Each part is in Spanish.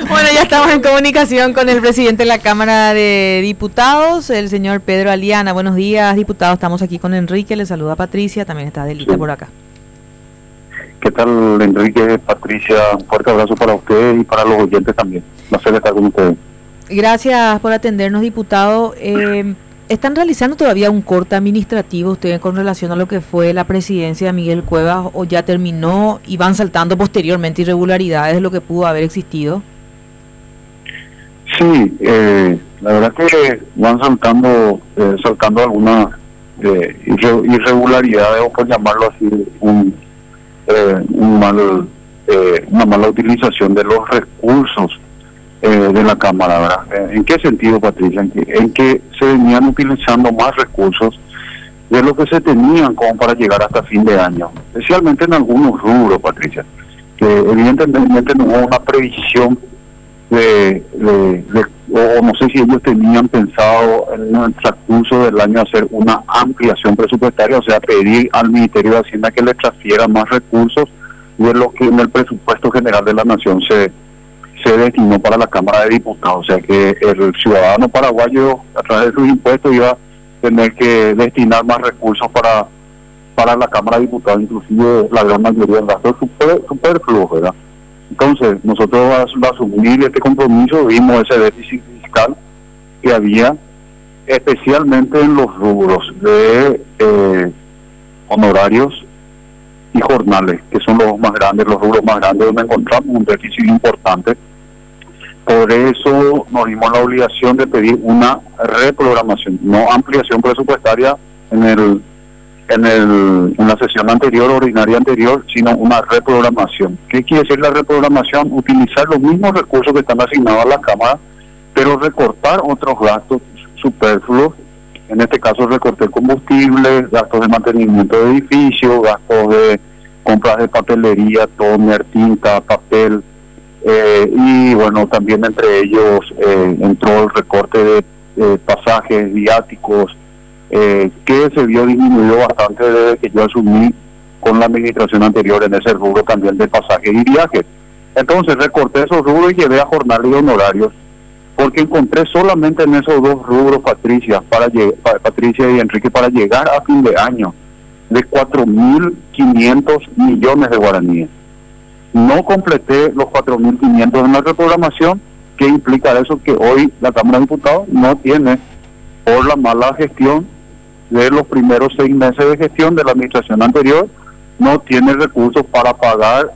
Bueno, ya estamos en comunicación con el presidente de la Cámara de Diputados, el señor Pedro Aliana. Buenos días, diputado. Estamos aquí con Enrique, le saluda Patricia, también está Adelita por acá. ¿Qué tal, Enrique, Patricia? Un fuerte abrazo para ustedes y para los oyentes también. Placer estar con ustedes. Gracias por atendernos, diputado. ¿Están realizando todavía un corte administrativo ustedes con relación a lo que fue la presidencia de Miguel Cuevas o ya terminó y van saltando posteriormente irregularidades de lo que pudo haber existido? Sí, la verdad que van saltando algunas irregularidades, o por llamarlo así, una mala utilización de los recursos de la Cámara, ¿verdad? ¿En qué sentido, Patricia? En que se venían utilizando más recursos de lo que se tenían como para llegar hasta fin de año, especialmente en algunos rubros, Patricia, que evidentemente no hubo una previsión o no sé si ellos tenían pensado en el transcurso del año hacer una ampliación presupuestaria, o sea, pedir al Ministerio de Hacienda que le transfiera más recursos de lo que en el presupuesto general de la Nación se destinó para la Cámara de Diputados. O sea que el ciudadano paraguayo, a través de sus impuestos, iba a tener que destinar más recursos para la Cámara de Diputados, inclusive la gran mayoría del gasto superfluo, ¿verdad? Entonces, nosotros al asumir este compromiso vimos ese déficit fiscal que había, especialmente en los rubros de honorarios y jornales, que son los rubros más grandes donde encontramos un déficit importante. Por eso nos dimos la obligación de pedir una reprogramación, no ampliación presupuestaria en la sesión anterior, ordinaria anterior, sino una reprogramación. ¿Qué quiere decir la reprogramación? Utilizar los mismos recursos que están asignados a la Cámara, pero recortar otros gastos superfluos. En este caso recorté combustible, gastos de mantenimiento de edificios, gastos de compras de papelería, toner, tinta, papel, y bueno, también entre ellos entró el recorte de pasajes, viáticos, que se vio disminuido bastante desde que yo asumí con la administración anterior en ese rubro también de pasajes y viajes. Entonces recorté esos rubros y llevé a jornales y honorarios, porque encontré solamente en esos dos rubros, Patricia y Enrique, para llegar a fin de año, de 4.500 millones de guaraníes. No completé los 4.500 en la reprogramación, que implica eso que hoy la Cámara de Diputados no tiene, por la mala gestión de los primeros 6 meses de gestión de la administración anterior, no tiene recursos para pagar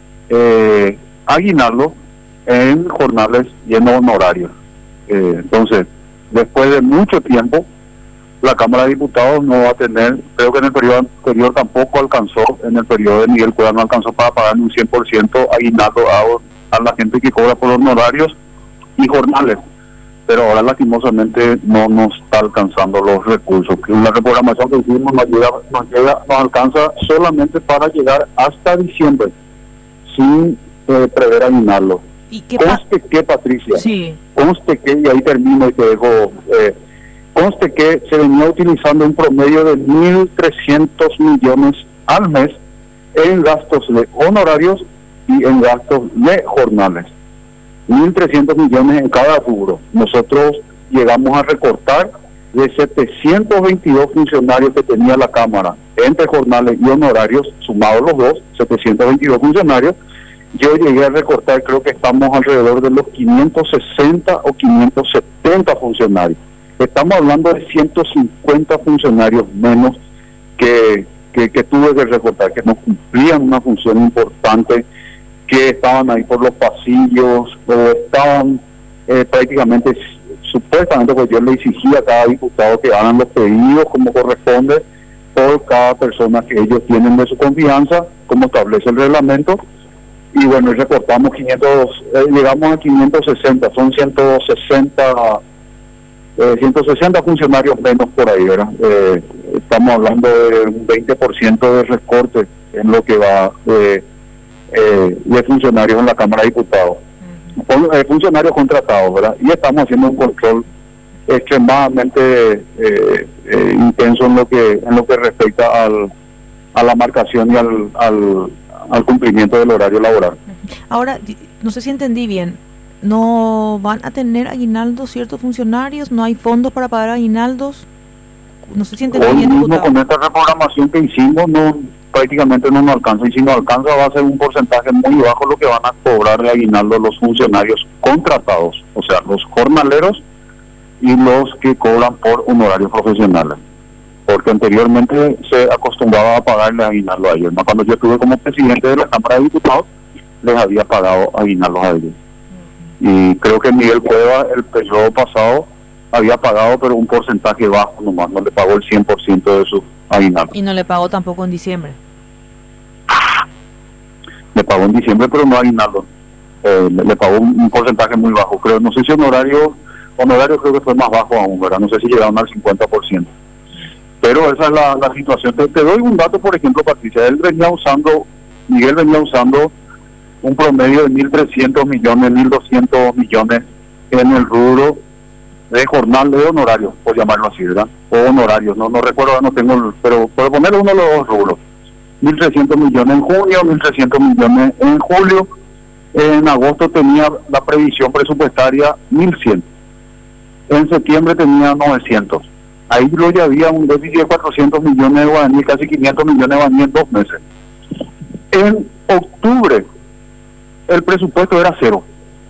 aguinaldo en jornales y en honorarios. Entonces, después de mucho tiempo, la Cámara de Diputados no va a tener, creo que en el periodo anterior tampoco alcanzó, en el periodo de Miguel Cuevas no alcanzó para pagar un 100% aguinaldo a la gente que cobra por honorarios y jornales. Pero ahora lastimosamente no nos está alcanzando los recursos. Que una reprogramación que hicimos nos alcanza solamente para llegar hasta diciembre, sin prever aguinaldo. Conste que, Patricia, sí. Conste que, y ahí termino y te dejo, conste que se venía utilizando un promedio de 1.300 millones al mes en gastos de honorarios y en gastos de jornales. 1.300 millones en cada rubro. Nosotros llegamos a recortar de 722 funcionarios que tenía la Cámara, entre jornales y honorarios, sumados los dos, 722 funcionarios. Yo llegué a recortar, creo que estamos alrededor de los 560 o 570 funcionarios. Estamos hablando de 150 funcionarios menos que tuve que recortar, que no cumplían una función importante, que estaban ahí por los pasillos, o estaban prácticamente, supuestamente, pues yo le exigía a cada diputado que hagan los pedidos como corresponde por cada persona que ellos tienen de su confianza, como establece el reglamento. Y bueno, recortamos llegamos a 560, son 160 funcionarios menos por ahí, ¿verdad? Estamos hablando de un 20% de recorte en lo que va de funcionarios en la Cámara de Diputados, funcionarios contratados, ¿verdad? Y estamos haciendo un control extremadamente intenso en lo que respecta a la marcación y al cumplimiento del horario laboral. Ahora, no sé si entendí bien, ¿No van a tener aguinaldos ciertos funcionarios? ¿No hay fondos para pagar aguinaldos? No sé si entendí Hoy bien, mismo diputado. con esta reprogramación que hicimos no prácticamente no nos alcanza, y si nos alcanza va a ser un porcentaje muy bajo lo que van a cobrar de aguinaldo los funcionarios contratados, o sea, los jornaleros y los que cobran por honorarios profesionales, porque anteriormente se acostumbraba a pagarle aguinaldo a ellos, ¿no? Cuando yo estuve como presidente de la Cámara de Diputados les había pagado aguinaldos a ellos, y creo que Miguel Cueva el periodo pasado había pagado, pero un porcentaje bajo nomás, no le pagó el 100% de su aguinaldo. Y no le pagó tampoco en diciembre. Le pagó en diciembre, pero no aguinaldo. Le pagó un porcentaje muy bajo, creo. No sé si honorario creo que fue más bajo aún, ¿verdad? No sé si llegaron al 50%. Pero esa es la situación. Te doy un dato, por ejemplo, Patricia. Miguel venía usando un promedio de 1.300 millones, 1.200 millones en el rubro de jornal de honorarios, por llamarlo así, ¿verdad? O honorarios, no recuerdo, no tengo, pero por poner uno de los dos rubros. 1.300 millones en junio, 1.300 millones en julio. En agosto tenía la previsión presupuestaria 1.100. En septiembre tenía 900. Ahí luego ya había un déficit de 400 millones de guaraníes, casi 500 millones de guaraníes en 2 meses. En octubre el presupuesto era cero.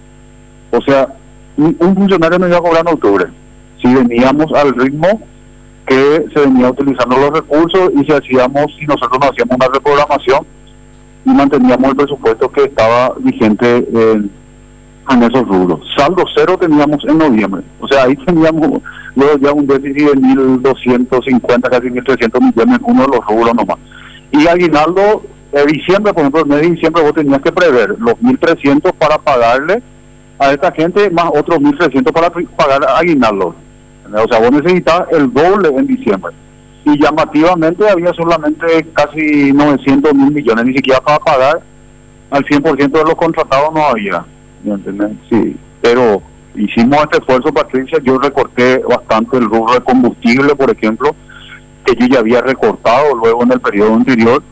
O sea, un funcionario no iba a cobrar en octubre. Si veníamos al ritmo que se venía utilizando los recursos y si nosotros no hacíamos una reprogramación y manteníamos el presupuesto que estaba vigente en esos rubros. Saldo cero teníamos en noviembre. O sea, ahí teníamos luego ya un déficit de 1.250, casi 1.300 millones en uno de los rubros nomás. Y aguinaldo, diciembre, por ejemplo, en mes de diciembre vos tenías que prever los 1.300 para pagarle a esta gente, más otros 1.300 para pagar aguinaldo. O sea, vos necesitabas el doble en diciembre. Y llamativamente había solamente casi 900 mil millones, ni siquiera para pagar al 100% de los contratados no había. ¿Me entiendes? Sí, pero hicimos este esfuerzo, Patricia. Yo recorté bastante el rubro de combustible, por ejemplo, que yo ya había recortado luego en el periodo anterior.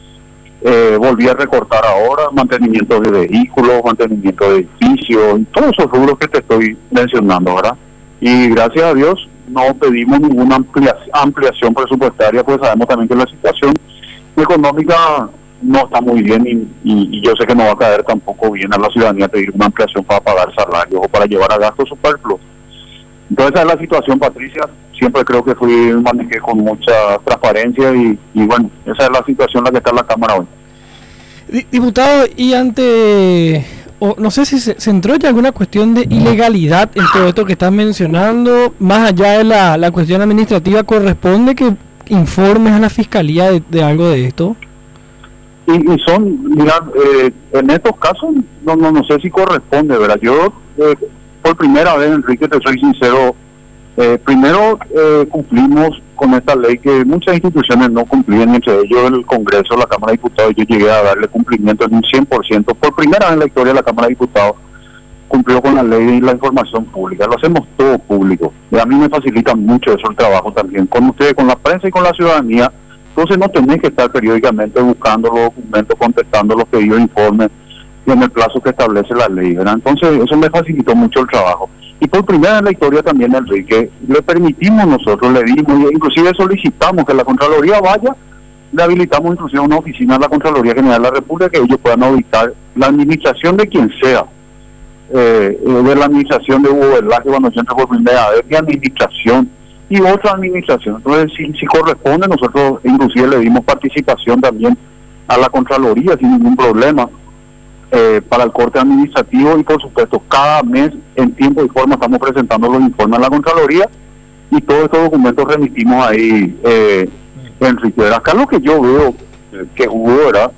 Volví a recortar ahora mantenimiento de vehículos, mantenimiento de edificios, todos esos rubros que te estoy mencionando, ¿verdad? Y gracias a Dios no pedimos ninguna ampliación presupuestaria, pues sabemos también que la situación económica no está muy bien y yo sé que no va a caer tampoco bien a la ciudadanía pedir una ampliación para pagar salarios o para llevar a gastos superfluos. Entonces esa es la situación, Patricia. Siempre creo que manejé con mucha transparencia y bueno, esa es la situación en la que está la Cámara hoy. Diputado, y no sé si se entró ya alguna cuestión de ilegalidad en todo esto que estás mencionando, más allá de la cuestión administrativa, ¿corresponde que informes a la Fiscalía de algo de esto? Y mira, en estos casos no sé si corresponde, ¿verdad? Yo, por primera vez, Enrique, te soy sincero, primero cumplimos con esta ley que muchas instituciones no cumplían, entre ellos el Congreso, la Cámara de Diputados. Yo llegué a darle cumplimiento en un 100%. Por primera vez en la historia de la Cámara de Diputados cumplió con la ley de la información pública. Lo hacemos todo público. Y a mí me facilita mucho eso el trabajo también, con ustedes, con la prensa y con la ciudadanía. Entonces no tenés que estar periódicamente buscando los documentos, contestando los pedidos de informes en el plazo que establece la ley, ¿verdad? Entonces eso me facilitó mucho el trabajo. Y por primera vez en la historia también, Enrique, le permitimos nosotros, le dimos, inclusive solicitamos que la Contraloría vaya, le habilitamos inclusive una oficina de la Contraloría General de la República que ellos puedan auditar la administración de quien sea, de la administración de Hugo Velázquez cuando yo entré por primera vez, mi administración y otra administración. Entonces, si corresponde, nosotros inclusive le dimos participación también a la Contraloría sin ningún problema. Para el corte administrativo y por supuesto cada mes en tiempo y forma estamos presentando los informes a la Contraloría y todos estos documentos remitimos ahí, Enrique. Acá lo que yo veo que hubo, ¿verdad?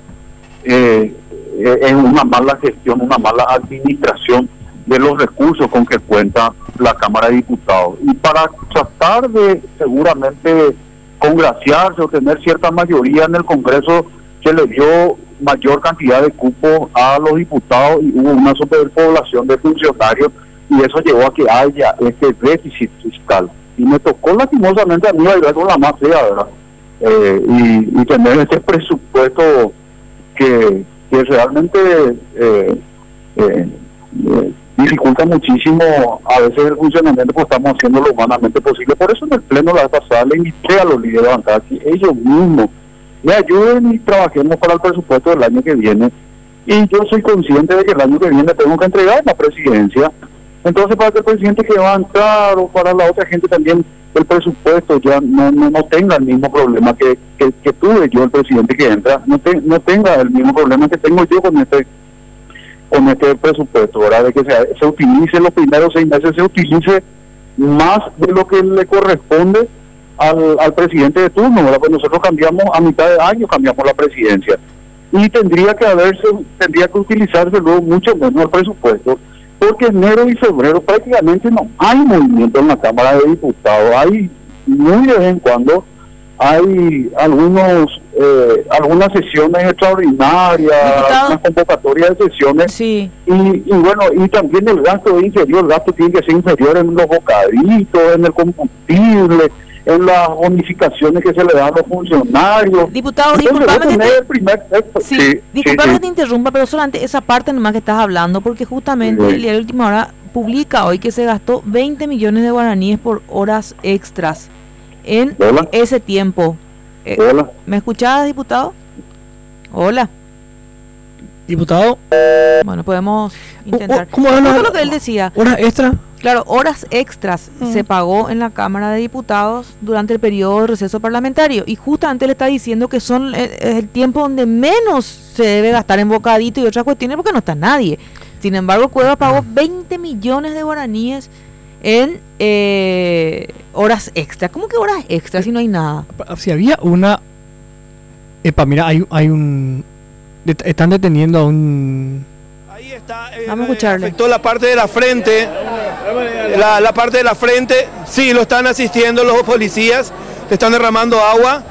Es una mala gestión, una mala administración de los recursos con que cuenta la Cámara de Diputados, y para tratar de seguramente congraciarse o tener cierta mayoría en el Congreso se le dio mayor cantidad de cupos a los diputados y hubo una superpoblación de funcionarios y eso llevó a que haya este déficit fiscal. Y me tocó lastimosamente a mí bailar con la más fea, ¿verdad? Y tener ese presupuesto que realmente dificulta muchísimo a veces el funcionamiento, pues estamos haciendo lo humanamente posible. Por eso en el pleno la vez pasada le invité a los líderes de bancada que ellos mismos me ayuden y trabajemos para el presupuesto del año que viene. Y yo soy consciente de que el año que viene tengo que entregar la presidencia. Entonces, para que el presidente que va a entrar o para la otra gente también el presupuesto ya no tenga el mismo problema que tuve yo, el presidente que entra, no tenga el mismo problema que tengo yo con este presupuesto, ¿verdad? De que se utilice los primeros 6 meses, se utilice más de lo que le corresponde al presidente de turno, ¿verdad? Pues nosotros cambiamos a mitad de año, cambiamos la presidencia. Y tendría que utilizarse luego mucho menos el presupuesto, porque enero y febrero prácticamente no hay movimiento en la Cámara de Diputados. Hay muy de vez en cuando hay algunas sesiones extraordinarias, unas convocatorias de sesiones, sí. y bueno, y también el gasto es inferior, el gasto tiene que ser inferior en los bocaditos, en el combustible, en las bonificaciones que se le dan a los funcionarios. Diputado, disculpame que te interrumpa, pero solamente esa parte nomás que estás hablando, porque justamente el diario Última Hora publica hoy que se gastó 20 millones de guaraníes por horas extras en ese tiempo. Hola. ¿Me escuchabas, diputado? Hola. Diputado. Bueno, podemos intentar. ¿Cómo es lo que él decía? ¿Horas extra? Claro, horas extras se pagó en la Cámara de Diputados durante el periodo de receso parlamentario, y justamente le está diciendo que son el tiempo donde menos se debe gastar en bocadito y otras cuestiones porque no está nadie. Sin embargo, Cueva pagó 20 millones de guaraníes en horas extras. ¿Cómo que horas extras si no hay nada? Si había una... mira, hay un... Están deteniendo a un... Ahí está. Vamos a escucharle. Afectó la parte de la frente. La parte de la frente, sí, lo están asistiendo los policías. Le están derramando agua.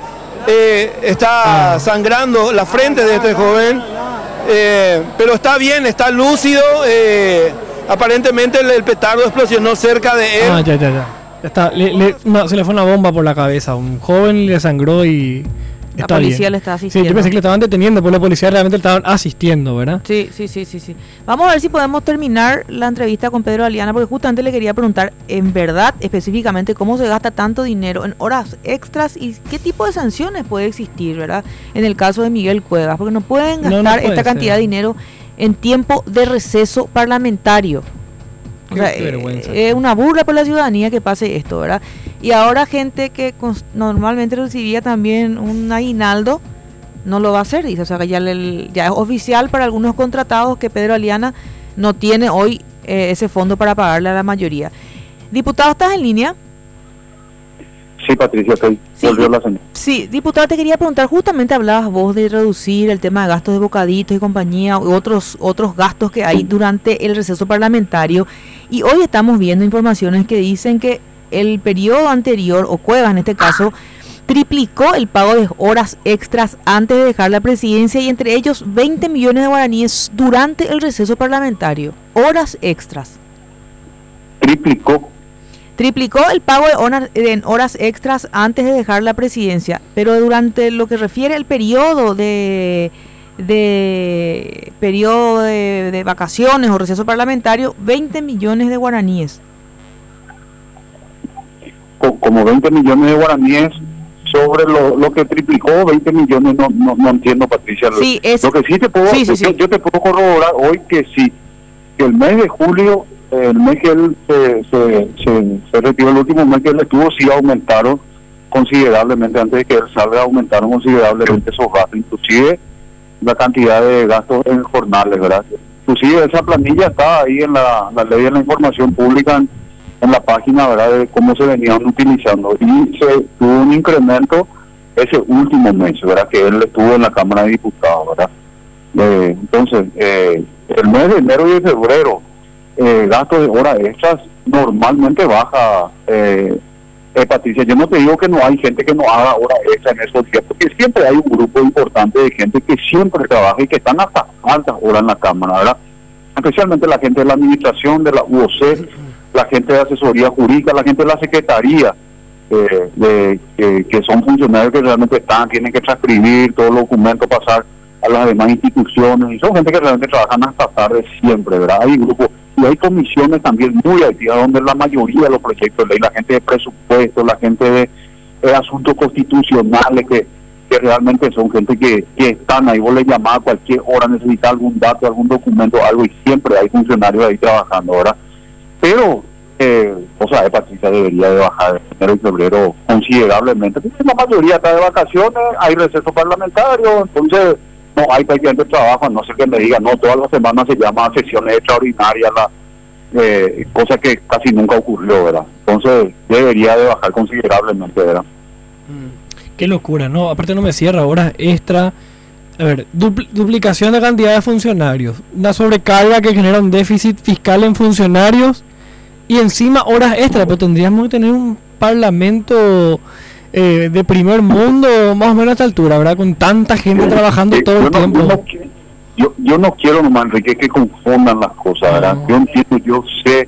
Está sangrando la frente de este joven. Pero está bien, está lúcido. Aparentemente el petardo explosionó cerca de él. Ya está, se le fue una bomba por la cabeza. Un joven le sangró y... La policía le está asistiendo. Sí, yo pensé que le estaban deteniendo, pero la policía realmente le estaban asistiendo, ¿verdad? Sí. Vamos a ver si podemos terminar la entrevista con Pedro Aliana, porque justamente le quería preguntar, en verdad, específicamente, cómo se gasta tanto dinero en horas extras y qué tipo de sanciones puede existir, ¿verdad? En el caso de Miguel Cuevas, porque no pueden gastar esta cantidad de dinero en tiempo de receso parlamentario. O sea, es una burla por la ciudadanía que pase esto, ¿verdad? Y ahora gente que normalmente recibía también un aguinaldo no lo va a hacer, dice. O sea, que ya es oficial para algunos contratados que Pedro Aliana no tiene hoy ese fondo para pagarle a la mayoría. Diputado, ¿estás en línea? Sí, Patricia, volvió la señal. Sí, diputado, te quería preguntar, justamente hablabas vos de reducir el tema de gastos de bocaditos y compañía, u otros gastos que hay durante el receso parlamentario, y hoy estamos viendo informaciones que dicen que el periodo anterior, o Cuevas en este caso, triplicó el pago de horas extras antes de dejar la presidencia, y entre ellos 20 millones de guaraníes durante el receso parlamentario. Horas extras. Triplicó el pago en horas extras antes de dejar la presidencia, pero durante lo que refiere al periodo de vacaciones o receso parlamentario, 20 millones de guaraníes. Como 20 millones de guaraníes sobre lo que triplicó, 20 millones, no entiendo, Patricia. Sí, lo que sí te puedo, yo te puedo corroborar hoy que sí, que el mes de julio, el mes que él se retiró, el último mes que él estuvo, sí aumentaron considerablemente, antes de que él salga, aumentaron considerablemente esos gastos, inclusive la cantidad de gastos en jornales, ¿verdad? Inclusive esa planilla está ahí en la ley de la información pública, en la página, ¿verdad?, de cómo se venían utilizando, y se tuvo un incremento ese último mes, ¿verdad?, que él estuvo en la Cámara de Diputados, ¿verdad? Entonces, el mes de enero y de febrero, gastos de horas extras normalmente baja, Patricia. Yo no te digo que no hay gente que no haga horas extras en esos días, porque siempre hay un grupo importante de gente que siempre trabaja y que están hasta altas horas en la Cámara, ¿verdad? Especialmente la gente de la administración, de la UOC, la gente de asesoría jurídica, la gente de la secretaría, que son funcionarios que realmente tienen que transcribir todos los documentos, pasar a las demás instituciones, y son gente que realmente trabajan hasta tarde siempre, ¿verdad? Hay grupos, y hay comisiones también muy activas donde la mayoría de los proyectos de ley, la gente de presupuesto, la gente de asuntos constitucionales que realmente son gente que están ahí, vos le llamás a cualquier hora, necesita algún dato, algún documento, algo, y siempre hay funcionarios ahí trabajando ahora. Pero, Patricia, debería de bajar en enero y febrero considerablemente, porque la mayoría está de vacaciones, hay receso parlamentario, entonces no hay prácticamente trabajo, a no ser que me digan, no, todas las semanas se llama sesiones extraordinarias, cosa que casi nunca ocurrió, ¿verdad? Entonces debería de bajar considerablemente, ¿verdad? Qué locura, ¿no? Aparte no me cierra horas extra. A ver, duplicación de cantidad de funcionarios, una sobrecarga que genera un déficit fiscal en funcionarios y encima horas extra, pero tendríamos que tener un parlamento de primer mundo más o menos a esta altura, ¿verdad? Con tanta gente trabajando todo el tiempo. Yo no quiero nomás, Enrique, que confundan las cosas, ¿verdad? Yo entiendo, yo sé,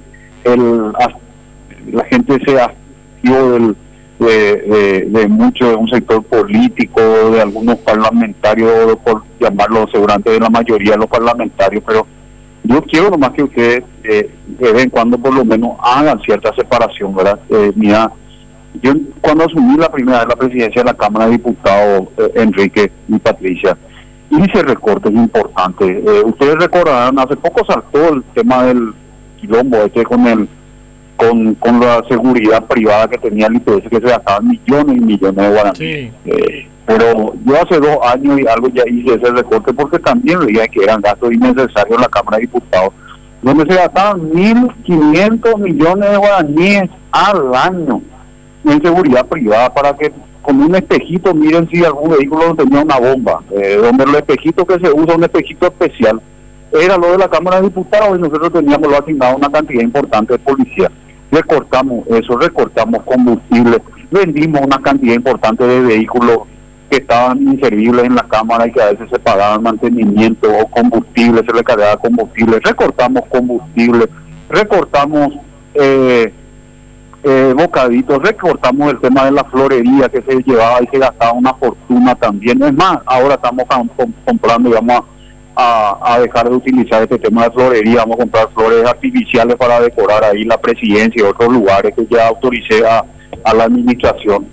la gente se hastió de mucho de un sector político, de algunos parlamentarios, por llamarlo seguramente de la mayoría de los parlamentarios, pero yo quiero nomás que ustedes de vez en cuando por lo menos hagan cierta separación, ¿verdad? Mira, yo cuando asumí la primera vez la presidencia de la Cámara de Diputados, Enrique y Patricia, hice recortes importantes. Ustedes recordarán, hace poco saltó el tema del quilombo con la seguridad privada que tenía el IPS, que se gastaban millones y millones de guaraníes. Sí. Pero yo hace 2 años y algo ya hice ese recorte porque también veía que eran gastos innecesarios en la Cámara de Diputados, donde se gastaban 1.500 millones de guaraníes al año en seguridad privada para que con un espejito miren si algún vehículo no tenía una bomba, donde el espejito que se usa, un espejito especial, era lo de la Cámara de Diputados y nosotros teníamos lo asignado una cantidad importante de policía. Recortamos eso, recortamos combustible, vendimos una cantidad importante de vehículos que estaban inservibles en la Cámara y que a veces se pagaban mantenimiento o combustible, se le cargaba combustible, recortamos combustible, recortamos bocaditos, recortamos el tema de la florería que se llevaba y se gastaba una fortuna también. Es más, ahora estamos comprando y vamos a dejar de utilizar este tema de florería, vamos a comprar flores artificiales para decorar ahí la presidencia y otros lugares que ya autoricé a la administración.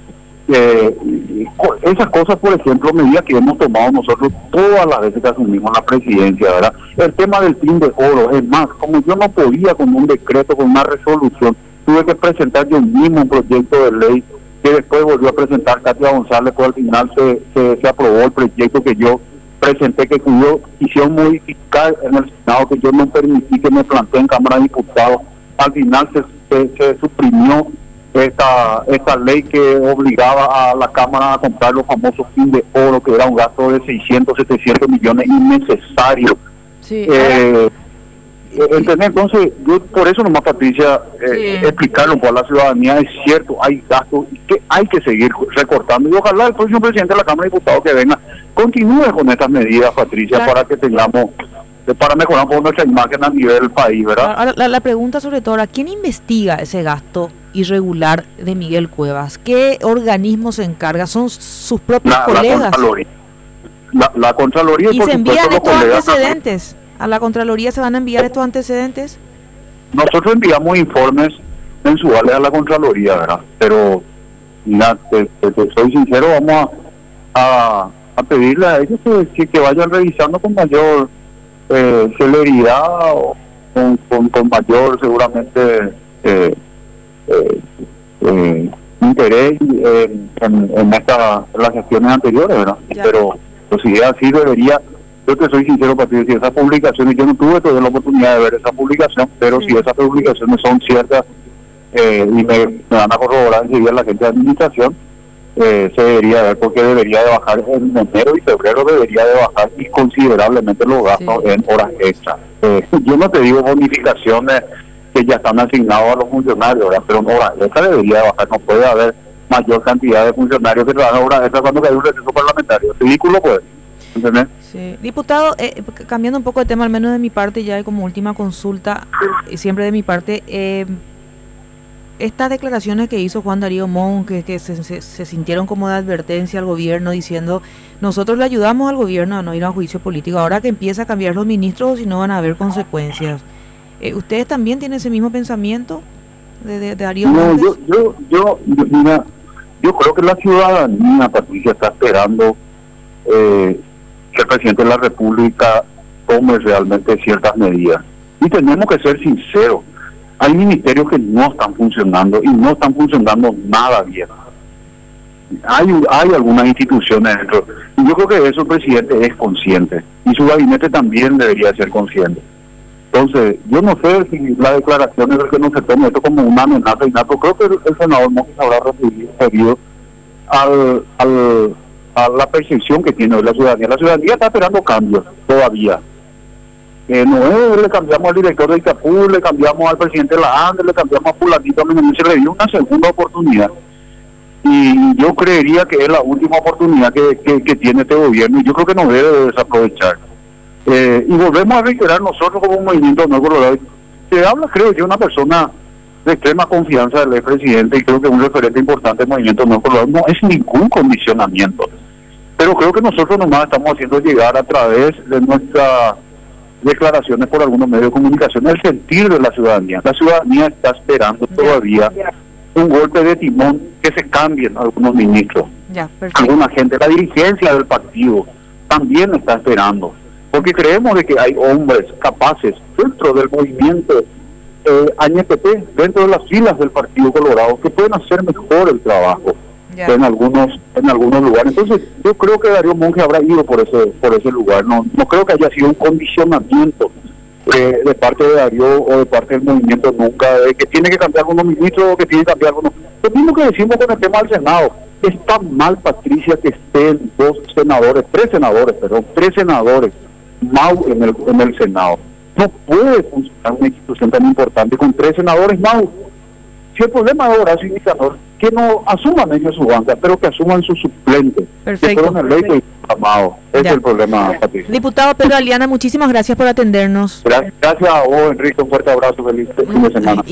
Esas cosas, por ejemplo, medidas que hemos tomado nosotros todas las veces que asumimos la presidencia, ¿verdad? El tema del PIN de oro, es más, como yo no podía con un decreto, con una resolución, tuve que presentar yo mismo un proyecto de ley que después volvió a presentar Katia González, pues al final se aprobó el proyecto que yo presenté, que yo hicieron modificar en el Senado, que yo no permití que me plantee en Cámara de Diputados. Al final se suprimió esta ley que obligaba a la Cámara a comprar los famosos PIN de oro, que era un gasto de 600, 700 millones innecesario. Sí, ¿entendés? Entonces, yo por eso nomás, Patricia, explicarlo para la ciudadanía, es cierto, hay gastos que hay que seguir recortando, y ojalá el próximo presidente de la Cámara de Diputados que venga continúe con estas medidas, Patricia, claro, para que tengamos, para mejorar un poco nuestra imagen a nivel del país, ¿verdad? Ahora, la pregunta sobre todo, ¿quién investiga ese gasto irregular de Miguel Cuevas? ¿Qué organismo se encarga? ¿Son sus propios colegas? La Contraloría. ¿Y se envían estos antecedentes? ¿A la Contraloría se van a enviar estos antecedentes? Nosotros enviamos informes mensuales a la Contraloría, ¿verdad? Pero, mira, te soy sincero, vamos a pedirle a ellos que vayan revisando con mayor celeridad o con mayor, seguramente, interés en las gestiones anteriores, ¿verdad? Ya. Pero si es así, debería... Yo te soy sincero, Patricia, si esas publicaciones, yo no tuve todavía la oportunidad de ver esa publicación, pero si esas publicaciones son ciertas y me van a corroborar enseguida la gente de administración, se debería ver, porque debería de bajar en enero y febrero, debería de bajar y considerablemente los gastos en horas extras. Yo no te digo bonificaciones que ya están asignados a los funcionarios, ¿verdad? Pero en horas extras debería de bajar, no puede haber mayor cantidad de funcionarios que trabajan horas extras cuando hay un receso parlamentario. Es ridículo, pues. ¿Entendés? Sí. Diputado, cambiando un poco de tema, al menos de mi parte, ya como última consulta, siempre de mi parte, estas declaraciones que hizo Juan Darío Mon, que se sintieron como de advertencia al gobierno, diciendo, nosotros le ayudamos al gobierno a no ir a juicio político, ahora que empieza a cambiar los ministros, si no van a haber consecuencias. ¿Ustedes también tienen ese mismo pensamiento de Darío No, Montes? mira, yo creo que la ciudadanía, Patricia, está esperando que el presidente de la República tome realmente ciertas medidas. Y tenemos que ser sinceros. Hay ministerios que no están funcionando y no están funcionando nada bien. Hay algunas instituciones dentro. Y yo creo que eso el presidente es consciente. Y su gabinete también debería ser consciente. Entonces, yo no sé si la declaración es que no se tome esto como una amenaza y nada, pero creo que el senador Montes habrá referido a la percepción que tiene la ciudadanía. La ciudadanía está esperando cambios todavía. No es, le cambiamos al director de Itapú, le cambiamos al presidente de la ANDE, le cambiamos a fulanito, se le dio una segunda oportunidad. Y yo creería que es la última oportunidad que tiene este gobierno y yo creo que no debe desaprovechar. Y volvemos a reiterar nosotros como un movimiento no colorado. Se habla, creo yo, una persona de extrema confianza del expresidente y creo que un referente importante del movimiento no colorado. No es ningún condicionamiento, pero creo que nosotros nomás estamos haciendo llegar a través de nuestras declaraciones por algunos medios de comunicación el sentir de la ciudadanía. La ciudadanía está esperando todavía un golpe de timón, que se cambien algunos ministros, alguna gente. La dirigencia del partido también está esperando, porque creemos de que hay hombres capaces dentro del movimiento ANEPP, dentro de las filas del Partido Colorado, que pueden hacer mejor el trabajo en algunos lugares. Entonces yo creo que Darío Monge habrá ido por ese lugar. No creo que haya sido un condicionamiento de parte de Darío o de parte del movimiento nunca, de que tiene que cambiar algunos ministros o que tiene que cambiar algunos. Lo mismo que decimos con el tema del Senado. Está mal, Patricia, que estén tres senadores Mau en el Senado. No puede funcionar una institución tan importante con 3 senadores Mau. Si el problema es Horacio y Nicanor, que no asuman ellos su banca, pero que asuman sus suplentes. Perfecto. Que fueron electos y llamados. Ese es el problema, Patricia. Diputado Pedro Aliana, muchísimas gracias por atendernos. Gracias a vos, Enrique. Un fuerte abrazo. Feliz fin de semana.